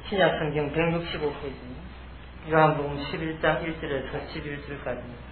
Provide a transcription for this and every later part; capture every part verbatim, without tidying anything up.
신약 성경 백육십오 페이지 요한복음 십일 장 일 절에서 십일 절까지입니다.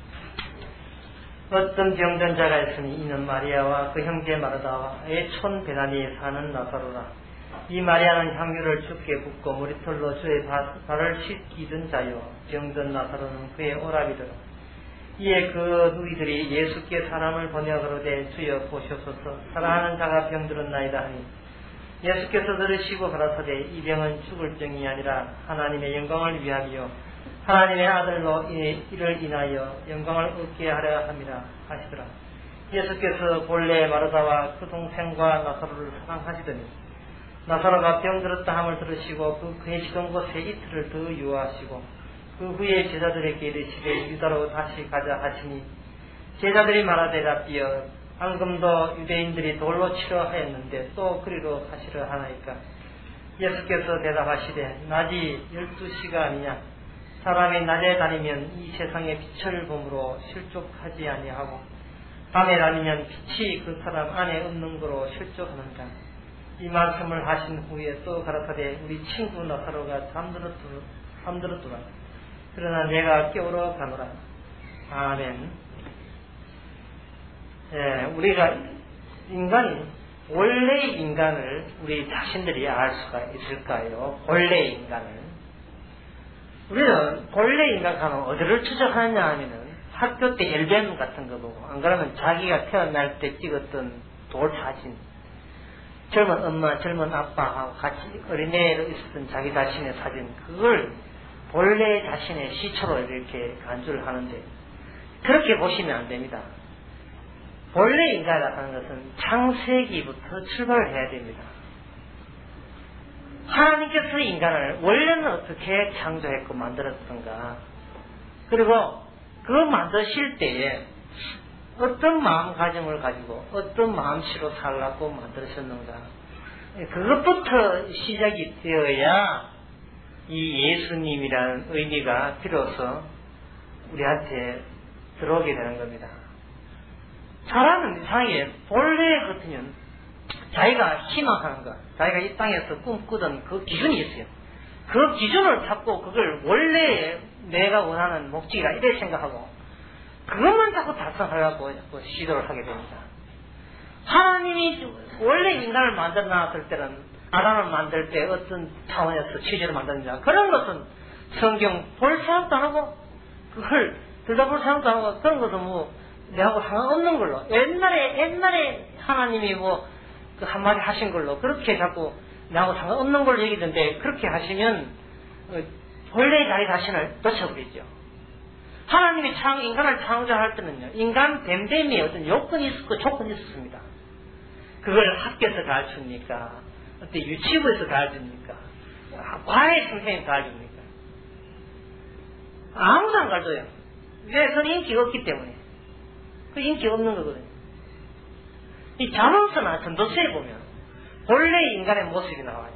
어떤 병든 자가 있으니 이는 마리아와 그 형제 마르다와의 촌 베다니에 사는 나사로라. 이 마리아는 향유를 주께 붓고 머리털로 주의 발을 씻기던 자요, 병든 나사로는 그의 오라비더라. 이에 그 누이들이 예수께 사람을 보내어 가로되 주여 보시옵소서, 사랑하는 자가 병들었나이다 하니 예수께서 들으시고 가라사대 이 병은 죽을 병이 아니라 하나님의 영광을 위함이요 하나님의 아들로 이를 인하여 영광을 얻게 하려 함이라 하시더라. 예수께서 본래 마르다와 그 동생과 나사로를 사랑하시더니 나사로가 병들었다 함을 들으시고 그 계시던 곳에 이틀을 더 유하시고 그 후에 제자들에게 이르시되 유다로 다시 가자 하시니 제자들이 말하되 rabbi여 방금도 유대인들이 돌로 치려 하였는데 또 그리로 하시려 하나이까. 예수께서 대답하시되 낮이 열두 시가 아니냐. 사람이 낮에 다니면 이 세상의 빛을 보므로 실족하지 아니하고 밤에 다니면 빛이 그 사람 안에 없는 거로 실족하는가. 이 말씀을 하신 후에 또 가라사대 우리 친구 나사로가 잠들었더라. 잠들었더라. 그러나 내가 깨우러 가노라. 아멘. 예, 우리가 인간이 원래의 인간을 우리 자신들이 알 수가 있을까요? 본래의 인간을. 우리는 본래 인간하면 어디를 추적하느냐 하면은 학교 때 앨범 같은 거 보고, 안 그러면 자기가 태어날 때 찍었던 돌 사진, 젊은 엄마, 젊은 아빠하고 같이 어린애로 있었던 자기 자신의 사진, 그걸 본래 자신의 시초로 이렇게 간주를 하는데, 그렇게 보시면 안 됩니다. 본래 인간이라고 하는 것은 창세기부터 출발을 해야 됩니다. 하나님께서 인간을 원래는 어떻게 창조했고 만들었던가, 그리고 그 만드실 때에 어떤 마음가짐을 가지고 어떤 마음씨로 살라고 만드셨는가, 그것부터 시작이 되어야 이 예수님이라는 의미가 비로소 우리한테 들어오게 되는 겁니다. 사람은 이상하게 본래 같으면 자기가 희망하는 것, 자기가 이 땅에서 꿈꾸던 그 기준이 있어요. 그 기준을 잡고 그걸 원래 내가 원하는 목적이라 이래 생각하고 그것만 자꾸 달성하려고 자꾸 시도를 하게 됩니다. 하나님이 원래 인간을 만들어 놨을 때는 아담을 만들 때 어떤 차원에서 취지를 만드느냐, 그런 것은 성경 볼 생각도 안 하고 그걸 들여다볼 생각도 안 하고, 그런 것은 뭐 내하고 상관없는 걸로, 옛날에 옛날에 하나님이 뭐 그 한마디 하신 걸로 그렇게 자꾸 나하고 상관없는 걸로 얘기하던데, 그렇게 하시면 본래 자기 자신을 놓쳐버리죠. 하나님이 창, 인간을 창조할 때는요, 인간 됨됨이 어떤 요건이 있었고 조건이 있었습니다. 그걸 학교에서 가르칩니까? 어때 유치부에서 가르칩니까? 과외 선생님 가르칩니까? 아무도 안 가르쳐요. 왜? 그건 인기가 없기 때문에. 그 인기 없는 거거든요. 이 잠언서나 전도서에 보면 본래 인간의 모습이 나와요.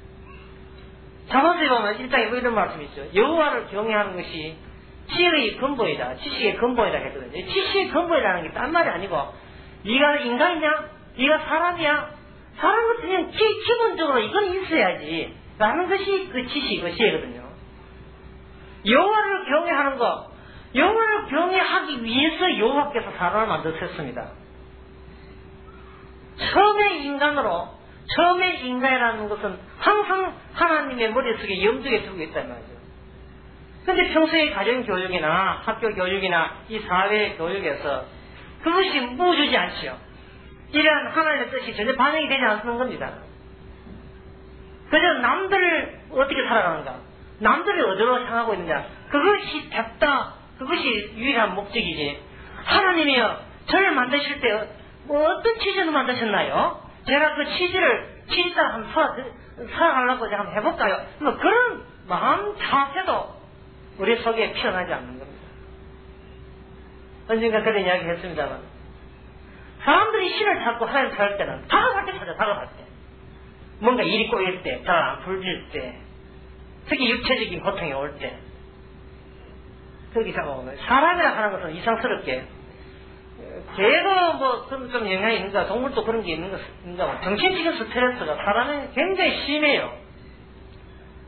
잠언서에 보면 일 장에 뭐 이런 말씀이 있죠. 여호와를 경외하는 것이 지혜의 근본이다, 지식의 근본이다 했거든요. 지식의 근본이라는 게 딴 말이 아니고, 네가 인간이냐? 네가 사람이야? 사람 같으면 기, 기본적으로 이건 있어야지 라는 것이 그 지식, 그 지혜거든요. 여호와를 경외하는 것, 여호와를 경외하기 위해서 여호와께서 사람을 만드셨습니다. 처음에 인간으로, 처음에 인간이라는 것은 항상 하나님의 머릿속에 염두에 두고 있단 말이죠. 근데 평소에 가정교육이나 학교 교육이나 이 사회 교육에서 그것이 묻어주지 않지요. 이러한 하나님의 뜻이 전혀 반영이 되지 않는 겁니다. 그저 남들을 어떻게 살아가는가, 남들이 어디로 향하고 있느냐, 그것이 답다, 그것이 유일한 목적이지. 하나님이요, 저를 만드실 때 뭐 어떤 취지로 만드셨나요? 제가 그 취지를 취지를 한번 살아가려고 제가 한번 해볼까요? 뭐 그런 마음 자체도 우리 속에 피어나지 않는 겁니다. 언젠가 그런 이야기 했습니다만, 사람들이 신을 찾고 하나님 찾을 때는 다급할 때 찾아, 다급할 때. 뭔가 일이 꼬일 때, 잘 안 풀릴 때, 특히 육체적인 고통이 올 때, 거기 잡아오는 거예요. 사람이라 하는 것은 이상스럽게, 개도 뭐 좀 영향이 있는가, 동물도 그런 게 있는가, 정신적인 스트레스가 사람에 굉장히 심해요.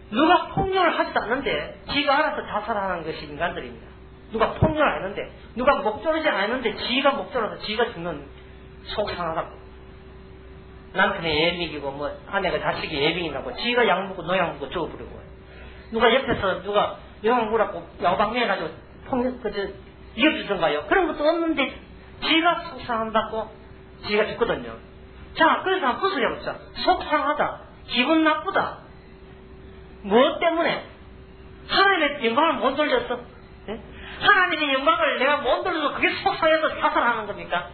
누가 폭력을 하지도 않는데 지가 알아서 자살하는 것이 인간들입니다. 누가 폭력을 안 하는데, 누가 목조르지 않았는데 지가 목조라서 지가 죽는, 속상하다고. 남편이 예민이고 뭐 아내가 자식이 예민이라고 지가 약 먹고 노약 먹고 죽어버리고, 누가 옆에서 누가 영양 물었고 야방해가지고 폭력 그저 이겨주던가요. 그런 것도 없는데 지가 속상한다고 지가 죽거든요. 자, 그래서 한번 부수해보자. 속상하다, 기분 나쁘다, 무엇 때문에? 하나님의 영광을 못 돌렸어. 네? 하나님의 영광을 내가 못 돌려서 그게 속상해서 사살하는 겁니까?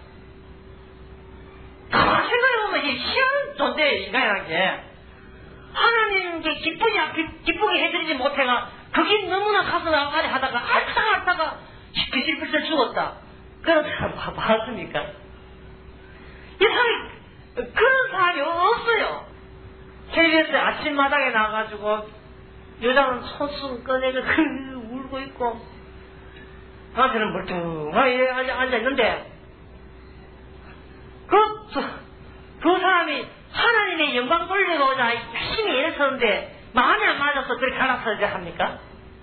가만 생각해보면 이게 희한한 존재예요, 인간이라는 게. 하나님께 기쁘게, 기쁘게 해드리지 못해가 그게 너무나 가슴 아파리 하다가 앓다가 앓다가 비실비실 죽었다. 그런 사람 봤습니까? 이 사람이, 그런 사람이 없어요. 케이비에스 아침마당에 나가가지고 여자는 손수 꺼내고 울고 있고 남편은 멀뚱하게 앉아있는데 그, 그 사람이 하나님의 영광 돌리고자 열심히 애쓰는데 마음이 안 맞아서 그렇게 갈라서야 합니까?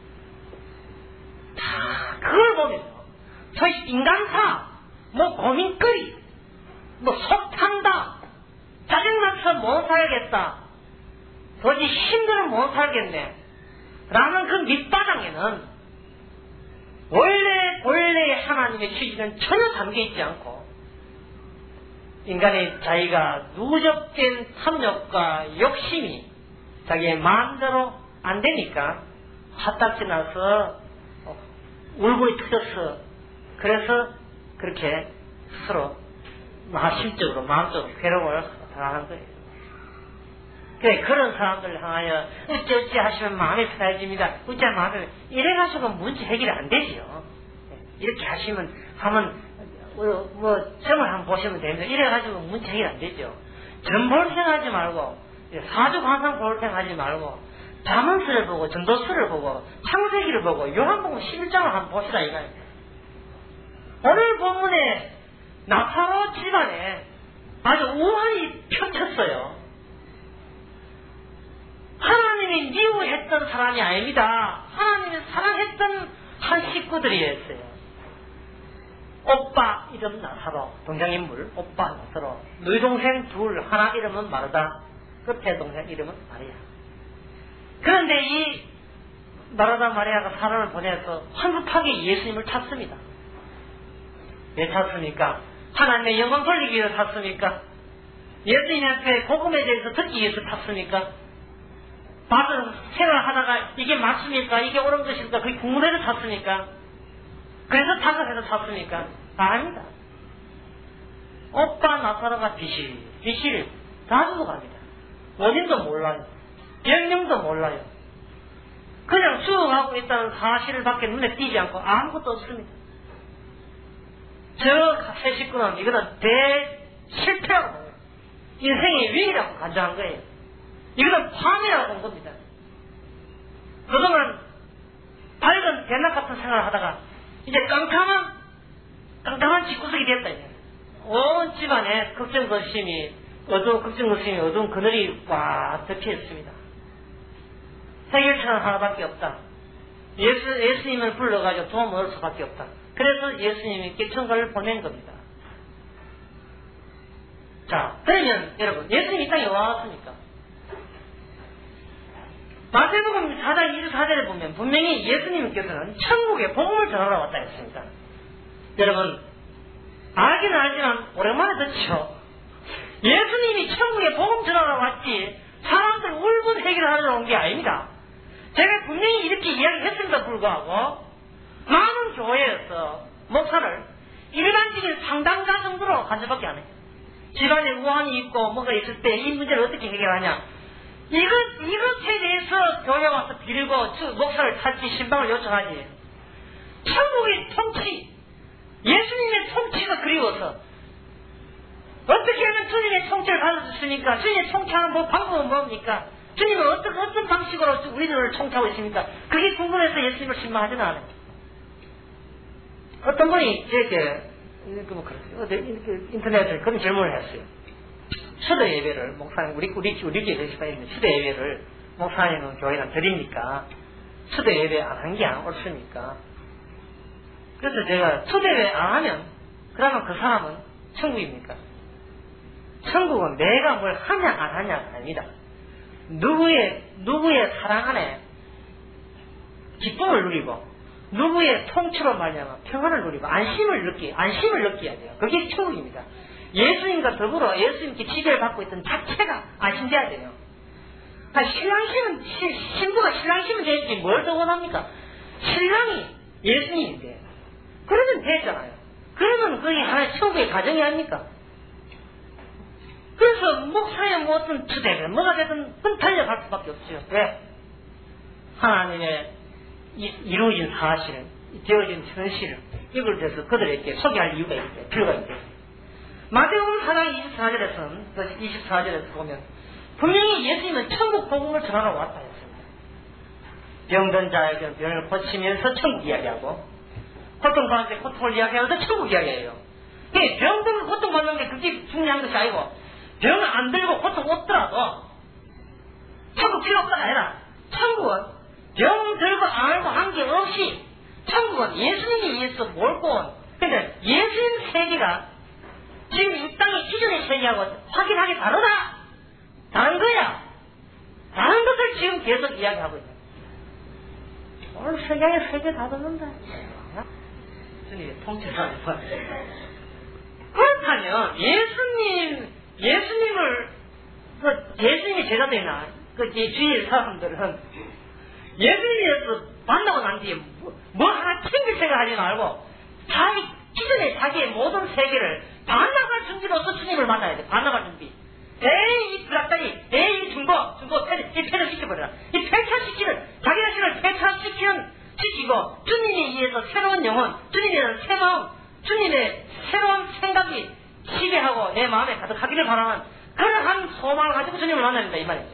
자, 그걸 보면서 저희 인간사, 뭐 고민거리, 뭐 속탄다, 짜증나서 못 살겠다, 도저히 힘들어 못 살겠네 라는 그 밑바닥에는 원래 본래의 하나님의 취지는 전혀 담겨있지 않고 인간의 자기가 누적된 탐욕과 욕심이 자기의 마음대로 안 되니까 화딱지 나서 울분이 터졌어. 그래서 그렇게 스스로 마실적으로 마음적으로 괴로움을 당하는 거예요. 그래, 그런 사람들 향하여 어찌어찌 하시면 마음이 편해집니다. 어찌 마음이 이래가지고 문제 해결이 안 되지요. 이렇게 하시면 하면 뭐, 뭐 점을 한번 보시면 됩니다. 이래가지고 문제 해결 안 되죠. 전볼생하지 말고 사주관상 볼생하지 말고 잠언수를 보고 전도수를 보고 창세기를 보고 요한복음 십일 장을 한번 보시라 이거예요. 오늘 본문에 나사로 집안에 아주 우환이 펼쳤어요. 하나님이 미워했던 사람이 아닙니다. 하나님이 사랑했던 한 식구들이었어요. 오빠 이름 나사로, 동양인물 오빠 나사로, 너희 동생 둘, 하나 이름은 마르다, 끝에 동생 이름은 마리아. 그런데 이 마르다 마리아가 사람을 보내서 황급하게 예수님을 찾습니다. 왜 찾습니까? 하나님의 영광 돌리기 위해서 찾습니까? 예수님한테 복음에 대해서 듣기 위해서 찾습니까? 받은 생활하다가 이게 맞습니까? 이게 옳은 것입니까? 그게 궁금해서 찾습니까? 그래서 다급해서 찾습니까? 아닙니다. 오빠 나사로가 비실 비실 다 죽어갑니다. 원인도 몰라요. 병명도 몰라요. 그냥 죽어가고 있다는 사실을 밖에 눈에 띄지 않고 아무것도 없습니다. 저 세 식구는 이거는 대실패라고 해요. 인생의 위기라고 간주한 거예요. 이거는 파멸이라고 본 겁니다. 그동안 밝은 대낮 같은 생활을 하다가 이제 깜깜한 깜깜한 집구석이 됐다. 이제. 온 집안에 걱정거심이 어두운 걱정거심이 어두운 그늘이 와 덮여 있습니다. 해결책은 하나밖에 없다. 예수, 예수님을 불러가지고 도움 얻을 수밖에 없다. 그래서 예수님이 기천가를 보낸 겁니다. 자, 그러면 여러분 예수님이 이 땅에 와왔습니까? 마태복음 사 장 이십사 절에 보면 분명히 예수님께서는 천국에 복음을 전하러 왔다 했습니다. 여러분 알기는 알지만 오랜만에 듣죠. 예수님이 천국에 복음 전하러 왔지 사람들 울분 해결하러 온 게 아닙니다. 제가 분명히 이렇게 이야기했음에도 불구하고 많은 교회에서 목사를 일반적인 상담가 정도로 간 적밖에 안 해요. 집안에 우환이 있고 뭐가 있을 때 이 문제를 어떻게 해결하냐, 이것, 이것에 대해서 교회 와서 빌고 목사를 찾지 신방을 요청하지. 천국의 통치, 예수님의 통치가 그리워서 어떻게 하면 주님의 통치를 받아주십니까? 주님의 통치하는 뭐 방법은 뭡니까? 주님은 어떤, 어떤 방식으로 우리들을 통치하고 있습니까? 그게 궁금해서 예수님을 신방하지는 않아요. 어떤 분이 이렇게, 뭐 그렇게, 인터넷에 그런 질문을 했어요. 수도 예배를, 목사님, 우리, 우리, 우리 교회에서 있는 수도 예배를 목사님은 교회는 드립니까? 초대 예배 안 한 게 옳습니까? 그래서 제가 초대 예배 안 하면 그러면 그 사람은 천국입니까? 천국은 내가 뭘 하냐 안 하냐가 아닙니다. 누구의 누구의 사랑 안에 기쁨을 누리고 누구의 통치로 말미암아 평안을 누리고 안심을 느끼 안심을 느껴야 돼요. 그게 천국입니다. 예수님과 더불어 예수님께 지배를 받고 있던 자체가 안심돼야 돼요. 신랑심은 신부가 신랑심은 되지 뭘 더 원합니까? 신랑이 예수님인데 그러면 됐잖아요. 그러면 그게 하나의 천국의 가정이 아닙니까? 그래서 목사의 무슨 주대를 뭐가 되든 그건 달려갈 수밖에 없죠. 왜? 하나님의 이루어진 사실, 되어진 현실 이걸 대해서 그들에게 소개할 이유가 있어요. 필요가 있어요. 마태복음 사 장 이십사 절에서는 이십사 절에서 보면 분명히 예수님은 천국 복음을 전하러 왔다 했습니다. 병든 자에게 병을 고치면서 천국 이야기하고 고통받을 때 고통을 이야기하면서 천국 이야기해요. 병든 고통받는 게 그게 중요한 것이 아니고 병을 안 들고 고통 없더라도 천국 필요 없다가 아니라 천국은 병 들고 안 알고 관계없이 천국은 예수님이 위해서 몰고 온 그러니까 예수님 세계가 지금 이 땅의 기존의 세계하고 확연하게 다르다. 다른 거야. 다른 것을 지금 계속 이야기하고 있다. 오늘 세상에 세계 다 듣는다. 주님의 통치사를 그렇다면 예수님 예수님을 그 예수님의 제자들이나 그 주위의 사람들은 예수님에서 만나고 난 뒤에 뭐, 뭐 하나 챙길 생각하지 말고 자기 기존의 자기의 모든 세계를 반나갈 준비로서 주님을 만나야 돼. 반나갈 준비. 에이 이 불악다리, 에이 이 중고, 중고 폐, 이 폐쇄시켜버려라. 이 폐쇄시키는 자기 자신을 폐쇄시키는 시키고 주님에 의해서 새로운 영혼, 주님에 대한 새 마음, 주님의 새로운 생각이 지배하고 내 마음에 가득하기를 바라는 그러한 소망을 가지고 주님을 만나야 된다 이 말이죠.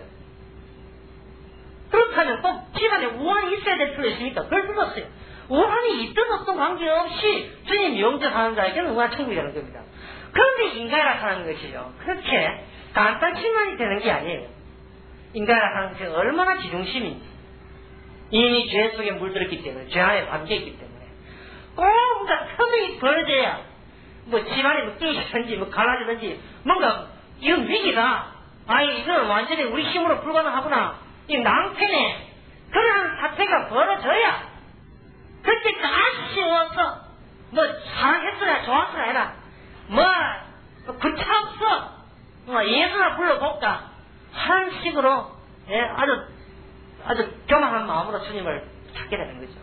그렇다면 꼭 집안에 우환이 있어야 될 필요 있습니까? 그럴 필요 없어요. 우환이 있든 없든 관계없이 주님 영접하는 자에게는 우환 천국이라는 겁니다. 그런데 인간이라 하는 것이요. 그렇게 간단치만이 되는 게 아니에요. 인간이라 하는 것이 얼마나 지중심인지 이미 죄 속에 물들었기 때문에 죄 안에 담겨있기 때문에 꼭 뭔가 터득이 벌어져야 뭐 집안에 뭐 깨지든지 뭐 갈라지든지 뭔가 이건 위기다. 아니 이건 완전히 우리 힘으로 불가능하구나. 이 낭패네. 그런 사태가 벌어져야 그때 아쉬워서 뭐 사랑했으라 좋았으라 해라. 뭐 구차없어 뭐 예수나 불러볼까 하는 식으로 예, 아주 아주 교만한 마음으로 주님을 찾게 되는 거죠.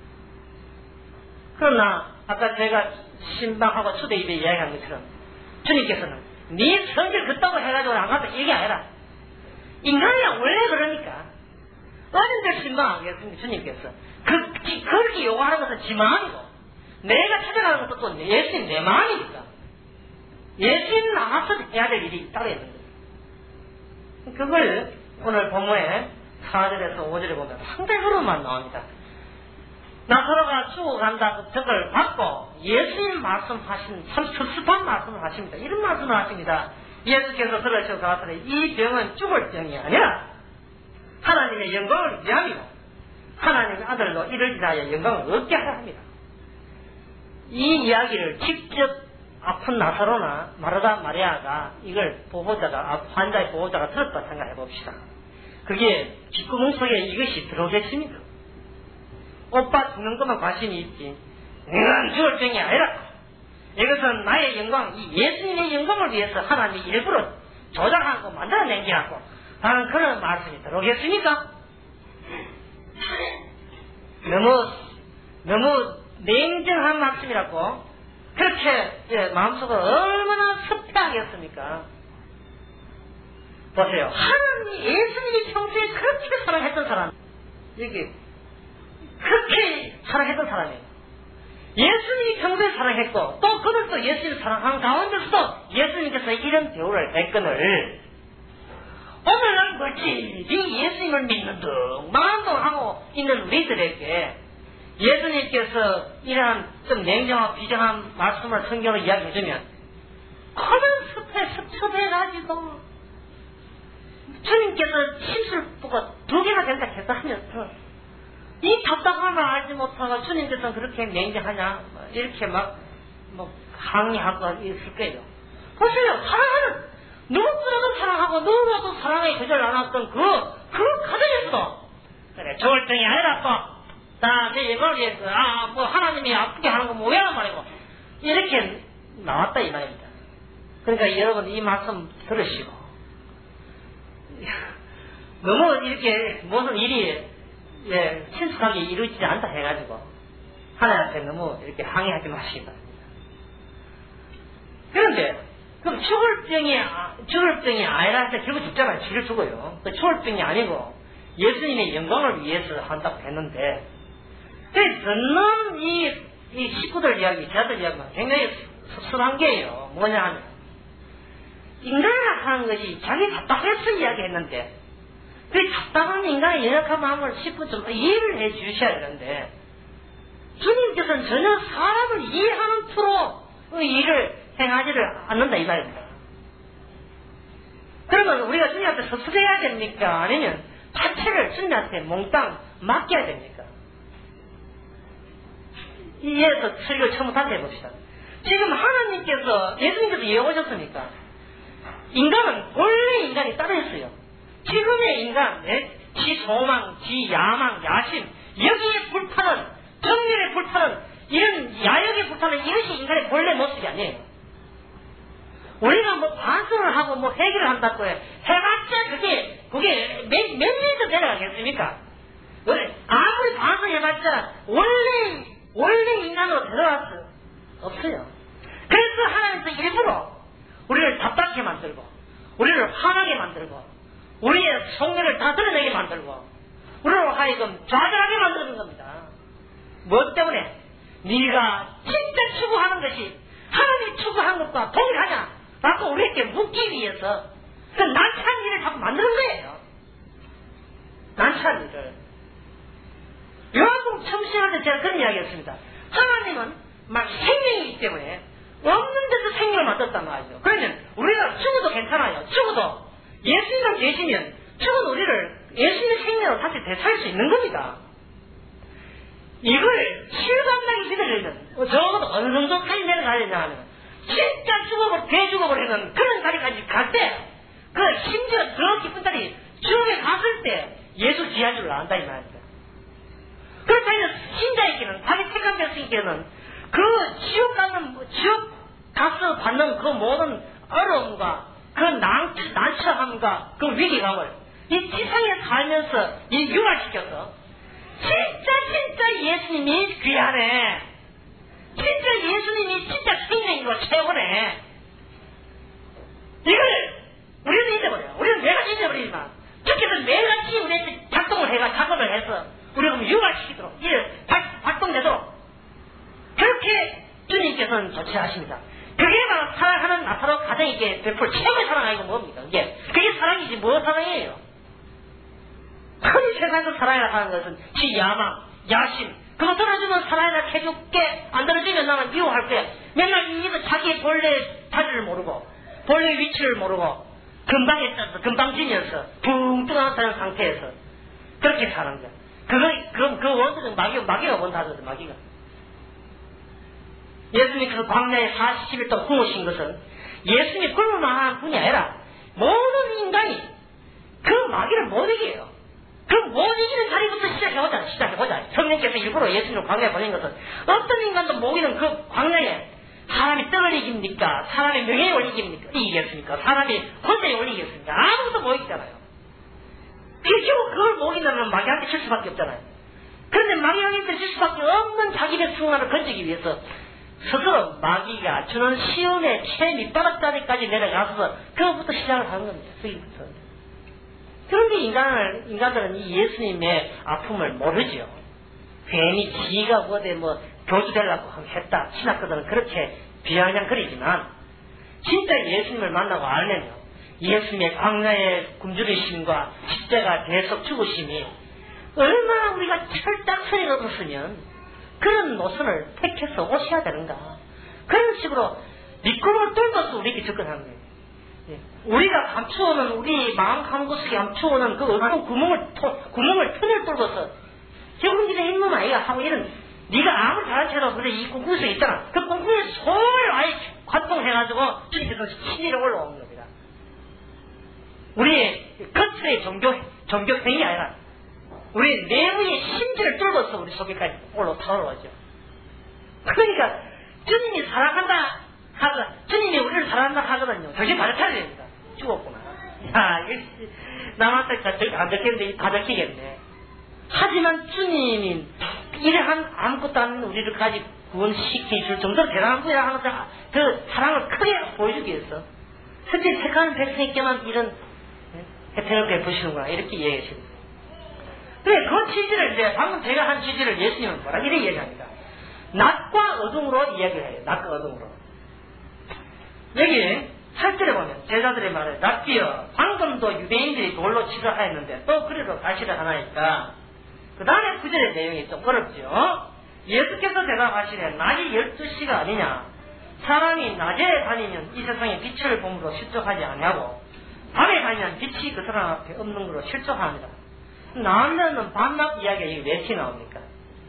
그러나 아까 제가 신방하고 초대 입에 이야기한 것처럼 주님께서는 네 성질 그따고 해가지고 안 가서 이게 아니라 인간이야 원래 그러니까 어딘데 신방하겠습니까 주님께서 그, 그렇게 요구하는 것은 지 마음이고 내가 찾아가는 것도 또 예수님 내 마음이니까 예수님 나가서 해야 될 일이 따로 있는 거예요. 그걸 오늘 본문에 사 절에서 오 절에 보면 상당히 흐름만 나옵니다. 나사로가 죽어간다 그걸 받고 예수님 말씀하신 참 섭섭한 말씀을 하십니다. 이런 말씀을 하십니다. 예수께서 그러셔서 가라사대 이 병은 죽을 병이 아니라 하나님의 영광을 위함이고 하나님의 아들로 이를 인하여 영광을 얻게 하려 합니다. 이 이야기를 직접 아픈 나사로나 마르다 마리아가 이걸 보호자가 환자의 보호자가 들었다 생각해 봅시다. 그게 귓구멍 속에 이것이 들어오겠습니까? 오빠 죽는 것만 관심이 있지 내가 죽을 병이 아니라 이것은 나의 영광, 이 예수님의 영광을 위해서 하나님이 일부러 조작하고 만들어낸 게라고 하는 그런 말씀이 들어오겠습니까? 너무 너무 냉정한 말씀이라고 그렇게 예, 마음속으로 얼마나 섭해하겠습니까? 보세요. 하나님 예수님이 평소에 그렇게 사랑했던 사람 여기 그렇게 사랑했던 사람이에요. 예수님이 평소에 사랑했고 또 그들도 예수님을 사랑하는 가운데서도 예수님께서 이런 대우를 했거늘 오늘날 멀찌리 예수님을 믿는 둥 마음도 하고 있는 우리들에게 예수님께서 이러한 좀 냉정하고 비정한 말씀을 성경으로 이야기해주면 그런 섭해 섭섭해가지고 주님께서 심술부가 두 개가 된다 했다 하면서 이 답답함을 알지 못하고 주님께서는 그렇게 맹정하냐 이렇게 막 뭐 항의하고 있을 거예요. 보세요. 사랑하는 누구보다도 사랑하고 누구보다도 사랑에 거절 안 했던 그, 그 가정에서도 그래 저월등이 아니라 또 나내 예방을 위해서 아 뭐 하나님이 아프게 하는 거 뭐야 말이고 이렇게 나왔다 이 말입니다. 그러니까 여러분 이 말씀 들으시고 너무 이렇게 무슨 일이 예, 친숙하게 이루어지지 않다 해가지고 하나님한테 너무 이렇게 항의하지 마시기 바랍니다. 그런데 그럼 죽을 병이 죽을 병이 아니라 해서 결국 죽잖아요. 죽을 죽어요. 그 죽을 병이 아니고 예수님의 영광을 위해서 한다고 했는데 그 듣는 이, 이 식구들 이야기, 저들 이야기가 굉장히 섭섭한 게요. 뭐냐 하면 인간이라 하는 것이 자기 답답해서 이야기했는데 그 답답한 인간의 연약한 마음을 십분 좀 이해를 해 주셔야 되는데 주님께서는 전혀 사람을 이해하는 투로 그 일을 행하지를 않는다 이 말입니다. 그러면 우리가 주님한테 섭섭해야 됩니까? 아니면 자체를 주님한테 몽땅 맡겨야 됩니까? 이해해서 설교를 처음부터 다시 해봅시다. 지금 하나님께서 예수님께서 예고하셨으니까 인간은 본래 인간이 따로 있어요. 지금의 인간, 지 소망, 지 야망, 야심, 여기에 불타는, 정렬에 불타는, 이런 야욕에 불타는 이것이 인간의 본래 모습이 아니에요. 우리가 뭐 반성을 하고 뭐 해결을 한다고 해. 해봤자 그게, 그게 몇, 몇 미터 내려가겠습니까? 아무리 반성해봤자 원래, 원래 인간으로 들어갈 수 없어요. 그래서 하나님께서 일부러 우리를 답답하게 만들고, 우리를 화나게 만들고, 우리의 속내를 다 드러내게 만들고 우리로 하여금 좌절하게 만드는 겁니다. 뭐 때문에? 네가 진짜 추구하는 것이 하나님이 추구하는 것과 동일하냐? 라고 우리에게 묻기 위해서 그 난처한 일을 자꾸 만드는 거예요. 난처한 일을. 요한복음 처음 시작할 때 제가 그런 이야기 했습니다. 하나님은 막 생명이기 때문에 없는 데서 생명을 만들었단 말이죠. 그러면 우리가 죽어도 괜찮아요. 죽어도 예수님만 계시면 죽은 우리를 예수님의 생명으로 다시 되살릴 수 있는 겁니다. 이걸 실감나게 믿으려면 적어도 어느 정도 살이 내려가려냐 하면 진짜 죽어버, 대죽어버리는 그런 자리까지 갈 때 그 심지어 더 깊은 자리 지옥에 갔을 때 예수 귀한 줄 안다 이 말입니다. 그렇다면 신자에게는 자기 택한 백성에게는 그 지옥 가는 지옥 가서 받는 그 모든 어려움과 그 난, 난처함과 그 위기감을 이 지상에 살면서 이 융화시켜서 진짜 진짜 예수님이 귀하네. 진짜 예수님이 진짜 생명이고 최고네. 이걸 우리는 잊어버려요. 우리는 내가 잊어버리지만 주께서 매일같이 우리한테 작동을 해가 작업을 해서 우리가 융화시키도록 이를 발동되도록 그렇게 주님께서는 조치하십니다. 그게 바로 사랑하는 나사로 가정에게 베풀 최고의 사랑 아니고 뭡니까? 이게 그게 사랑이지 뭐 사랑이에요? 큰 세상에서 사랑이라 하는 것은 지 야망, 야심 그거 들어주면 사랑이라 해줄게 안 들어주면 나는 미워할 거야. 맨날 이거 자기의 본래 자리를 모르고 본래 위치를 모르고 금방 했어서 금방 지면서 붕 뚫어놨다는 상태에서 그렇게 사는 거야. 그거 그럼 그 원수는 마귀가 마귀가 뭔다 하거든 마귀가. 예수님이 그 광야에 사십 일 동안 굶으신 것은 예수님이 굶을 만한 분이 아니라 모든 인간이 그 마귀를 못 이겨요. 그 못 이기는 자리부터 시작해보자. 시작해보자. 성령께서 일부러 예수님을 광야에 보낸 것은 어떤 인간도 못 이기는 그 광야에 사람이 떡을 이깁니까? 사람의 명예를 이깁니까? 이기겠습니까? 사람이 혼자에 올리겠습니까? 아무것도 못 이기잖아요. 결국 그걸 못 이기려면 마귀한테 질 수밖에 없잖아요. 그런데 마귀한테 질 수밖에 없는 자기 백성을 건지기 위해서 스스로 마귀가 주는 시험의 최밑바닥까지 내려가서 그것부터 시작을 하는 겁니다. 그기부터. 그런데 인간을, 인간들은 이 예수님의 아픔을 모르죠. 괜히 지가 어디 뭐 교주 되려고 했다. 신학교들은 그렇게 비아냥거리지만 진짜 예수님을 만나고 알면요. 예수님의 광야의 굶주리심과 십자가 대속 죽으심이 얼마나 우리가 철딱서리를 얻었으면 그런 노선을 택해서 오셔야 되는가. 그런 식으로 믿음을 뚫어서 우리에게 접근하는 거예요. 예. 우리가 감추어는 우리 마음 감구석에 감추어는 그 어떤 구멍을 토, 구멍을 틈을 뚫어서 저분들의 있는 아이가 하고 이런 네가 아무리 잘한 채도 그래 이 꿍꿍이 있잖아. 그 꿍꿍이 손을 아예 활동해가지고 주님께서 신이를 올라오는 겁니다. 우리의 겉의 종교 종교행위 아니라 우리 내부의 심지를 뚫어서 우리 속에까지 올라 타오르죠. 그러니까 주님이 사랑한다 하거든. 주님이 우리를 사랑한다 하거든요. 정신 바로 차려야 됩니다. 죽었구나. 야, 이거 남한테 안 듣겠는데 다 듣기겠네. 하지만 주님이 이러한 아무것도 않는 우리를까지 구원시켜줄 정도로 대단한 분이라 하는 그 사랑을 크게 보여주기 위해서 특히 택하는 백성에게만 이런 혜택을 베푸시는구나 이렇게 이해하십니다. 그래 그 취지를 이제 방금 제가 한 취지를 예수님은 뭐라 이렇게 이야기합니다. 낮과 어둠으로 이야기를 해요. 낮과 어둠으로. 여기 팔 절에 보면 제자들의 말에 낮이여 방금도 유대인들이 돌로 치려 하였는데 또 그래도 가시려 하나니까 그 다음에 구 절의 내용이 좀 어렵죠. 예수께서 대답하시되 낮이 열두 시가 아니냐. 사람이 낮에 다니면 이 세상에 빛을 봄으로 실족하지 않냐고 밤에 다니면 빛이 그 사람 앞에 없는 거로 실족합니다. 나오면은 밤낮 이야기가 이게 왜 티 나옵니까?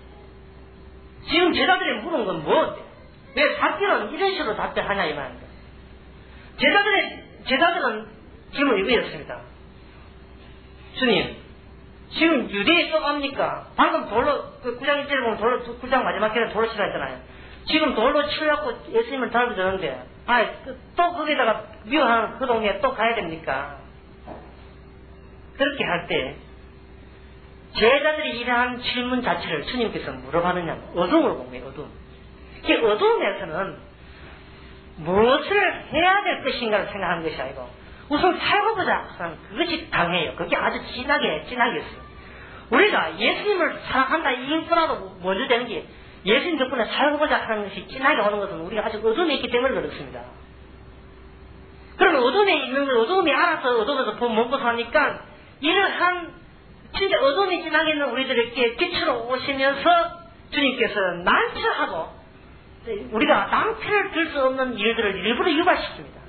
지금 제자들이 물은 건 뭐인데? 왜 답변은 이런 식으로 답변하냐 이 말입니다. 제자들의 제자들은 질문이 이거였습니다. 주님, 지금 유대에 또 갑니까? 방금 돌로 그 구장 일절에 보면 돌로 구장 마지막 편에 돌로 치라 했잖아요. 지금 돌로 치려고 예수님을 달고 아, 또 거기다가 미워하는 그 동네에 또 가야 됩니까? 그렇게 할 때 제자들이 이러한 질문 자체를 주님께서 물어봤느냐 어둠으로 본 거예요. 어둠. 이 어둠에서는 무엇을 해야 될 것인가를 생각하는 것이 아니고 우선 살고 보자 하는 그것이 당해요. 그게 아주 진하게 진하게 있어요. 우리가 예수님을 사랑한다 이것보다도 먼저 되는 게 예수님 덕분에 살고 보자 하는 것이 진하게 오는 것은 우리가 아주 어둠에 있기 때문에 그렇습니다. 그러면 어둠에 있는 걸 어둠이 알아서 어둠에서 먹고 사니까 이러한 진짜 어둠이 진하게 있는 우리들에게 빛으로 오시면서 주님께서 난처하고 우리가 낭패를 들 수 없는 일들을 일부러 유발시킵니다.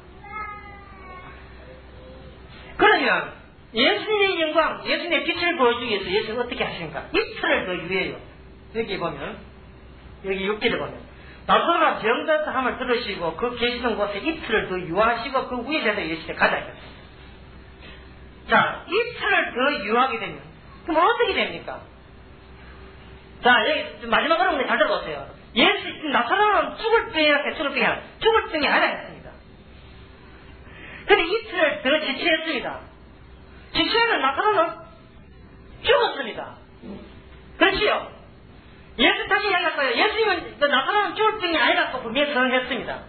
그러면 예수님의 영광, 예수님의 빛을 보여주기 위해서 예수님은 어떻게 하십니까? 이틀을 더 유예요. 여기 보면 여기 육 절에 보면 나서가 병자함을 들으시고 그 계시던 곳에 이틀을 더 유하시고 그 후에 제가 예수님께 가자 했습니다. 자, 이틀을 더 유하게 되면 그럼 어떻게 됩니까? 자, 여기 마지막으로 잘 들어보세요. 예수, 나사로는 죽을 병이라 죽을 병이 아니라 죽을 병이 아니라 했습니다. 근데 이틀을 더 지체했습니다. 지체하면 나사로는 죽었습니다. 그렇지요? 예수 다시 이야기할 거예요. 예수님은 나사로는 죽을 병이 아니라고 분명히 선언했습니다.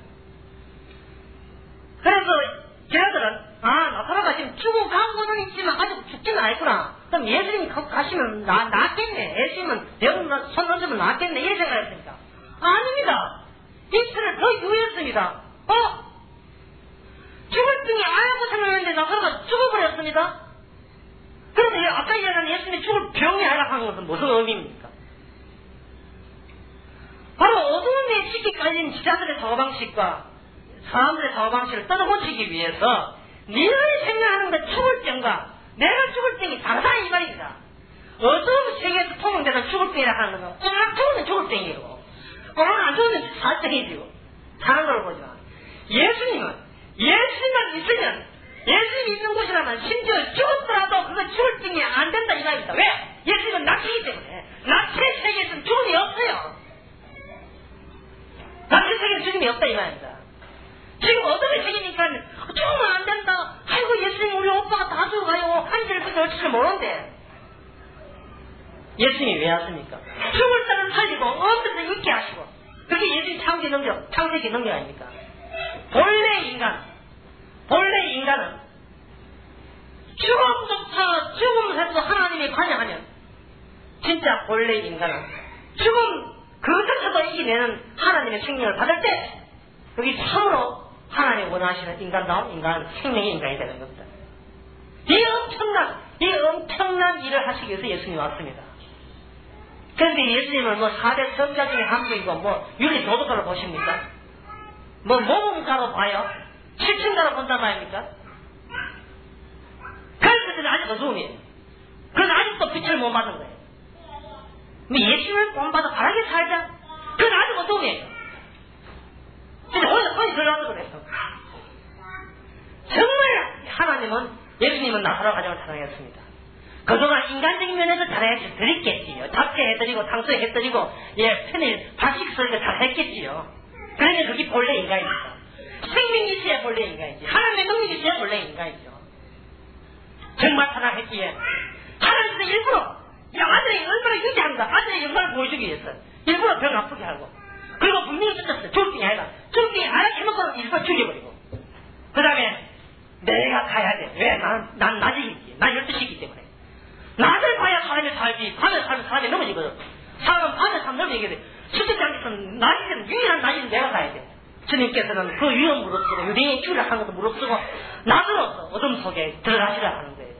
그래서 제자들은 아, 나사로가 지금 죽어가고는 있지만 아직 죽지는 않았구나. 그럼 예수님이 가시면 나, 낫겠네. 예수님은 병 손 넣어주면 낫겠네. 이렇게 생각했습니다. 아닙니다. 이틀을 더 유했습니다. 어? 죽을 병이 아니라고 생각했는데 나사로가 죽어버렸습니다. 그런데 아까 이야기한 예수님이 죽을 병이 아니라 하는 것은 무슨 의미입니까? 바로 어둠에 쉽게 깔린 지자들의 사고방식과 사람들의 사고방식을 떠나고치기 위해서 니를 생각하는 것 죽을 병과 내가 죽을 병이 다르다 이 말입니다. 어두운 세계에서 통용되는 죽을 병이라 하는 것은 오늘 안 죽으면 죽을 병이고 오늘 안 죽으면 살병이지고 다른 걸 보지만 예수님은 예수님만 있으면 예수님이 있는 곳이라면 심지어 죽었더라도 그거 죽을 병이 안 된다 이 말입니다. 왜? 예수님은 낙치이기 때문에 낙치의 세계에서는 죽음이 없어요. 낙치의 세계에는 죽음이 없다 이 말입니다. 지금 어둠의 세계니까 죽으면 안 된다. 아이고 예수님 우리 오빠가 다 죽어가요. 한지를 그때 어찌를 모르는데 예수님이 왜 왔습니까? 죽을 때는 살리고 없을 때 있게 하시고 그게 예수님 창조 능력, 창세기 능력 아닙니까? 본래 인간 본래 인간은 죽음조차 죽음에도 하나님이 관여하면 진짜 본래 인간은 죽음 그것조차도 이기내는 하나님의 생명을 받을 때 그게 참으로 하나님 원하시는 인간다운 인간, 생명의 인간이 되는 겁니다. 이 엄청난, 이 엄청난 일을 하시기 위해서 예수님이 왔습니다. 그런데 예수님을 뭐 사대 선자 중에 한 분이고 뭐 윤리 도덕가로 보십니까? 뭐 모범가로 봐요? 실천가로 본단 말입니까? 그래서 그들은 아직 어두움이에요. 그래서 아직도 빛을 못 받은 거예요. 예수님을 본받아 바라게 살자. 그건 아직 어두움이에요. 근데 오늘 거의 들어가서 그랬어. 정말 하나님은 예수님은 나사로 가정을 사랑했습니다. 그동안 인간적인 면에서 잘해 드렸겠지요. 잡채해드리고 탕수해드리고 예 편일 밥식 썰고 잘했겠지요. 그러니 그게 본래 인간입니다. 생명이 있어야 본래 인간이지. 하나님의 능력이 있어야 본래 인간이죠. 정말 사랑했기에 하나님께서 일부러 야 아들이 얼마나 유지한다. 아들의 영광을 보여주기 위해서 일부러 병 아프게 하고 그리고 분명히 뜯었어요. 죽을 게 아니라 죽을 게 알아해놓고 일부러 죽여버리고 그 다음에 내가 가야 돼. 왜? 난, 난 낮이겠지. 난 열두 시기 때문에. 낮을 봐야 사람이 살지. 밤에 살면 사람이 넘어지거든. 사람은 밤에 살면 넘어지게 돼. 실제로 않겠으면 낮이는 유일한 낮이는 내가 가야 돼. 주님께서는 그 위험 무릅쓰고 유대인의 주를 하는 것도 무릅쓰고 낮으로서 어둠 속에 들어가시라 하는 거예요.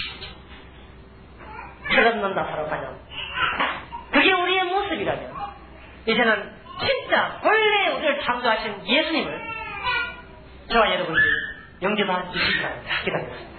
철없는다 바로 가정. 그게 우리의 모습이라면 이제는 진짜 본래 우리를 창조하신 예수님을 저와 여러분들이 영접해 주시기 바랍니다. 기다리겠습니다.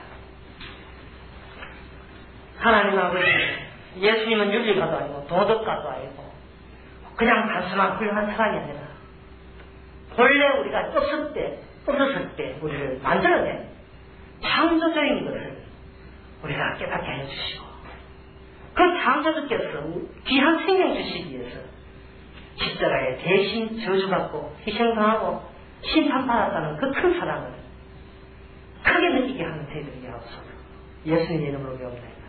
하나님 아버지, 예수님은 윤리가도 아니고 도덕가도 아니고 그냥 단순한 훌륭한 사람이 아니라 본래 우리가 없을 때, 없었을 때 우리를 만들어낸 창조적인 것을 우리가 깨닫게 해주시고 그 창조주께서 귀한 생명 주시기 위해서 십자가에 대신 저주받고 희생당하고 심판받았다는 그 큰 사랑을 크게 느끼게 하는 저희들이 되옵소서. 예수님의 이름으로 배웁니다.